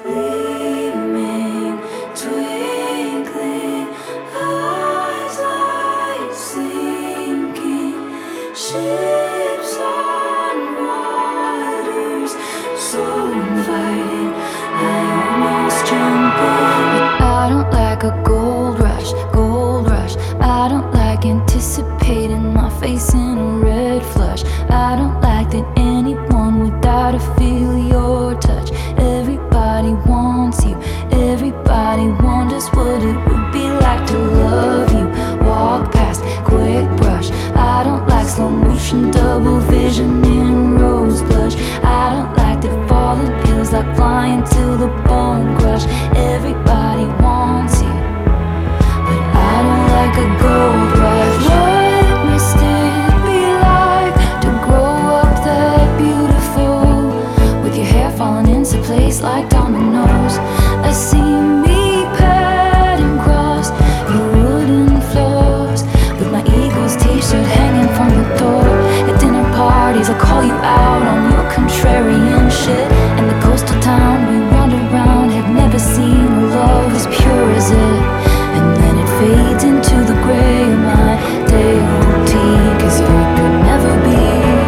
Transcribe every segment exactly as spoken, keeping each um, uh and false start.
gleaming, twinkling eyes like sinking ships on waters so inviting. I almost jump in. I don't like a gold rush, gold rush. I don't like anticipating my face in a red flush. I don't like that anyone without a feel your touch. Everybody wants you, everybody wonders what it would be like to love you. Walk past, quick brush. I don't like slow motion, double vision in rose blush. I don't like that falling feels like flying till the bone crush. Everybody wants you, but I don't like a gold rush. What must it be like to grow up that beautiful, with your hair falling into place like dominoes? I see me padding across your wooden floors, with my Eagles t-shirt hanging from the door. At dinner parties I call you out on your contrarian shit, and the coastal town we wandered around had never seen a love as pure as it. And then it fades into the gray of my day-old tea, cause you could never be.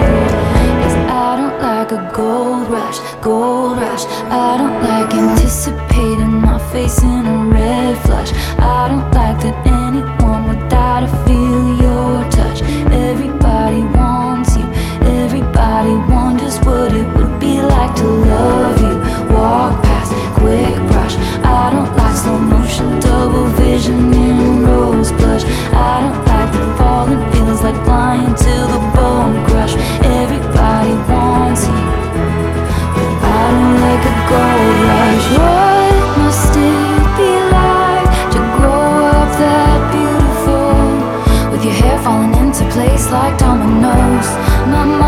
Cause I don't like a gold rush, gold rush. I don't like anticipating my face in a red flush. I don't like that anyone without a feel your touch. Everybody wants you, everybody wonders what it would be like to love you. Walk past, quick brush. I don't like slow motion, double vision in rose blush. I don't like the falling feels like flying till the bone crush. Everybody wants you, but I don't like a gold rush. What must it be like to grow up that beautiful, with your hair falling into place like dominoes? My mind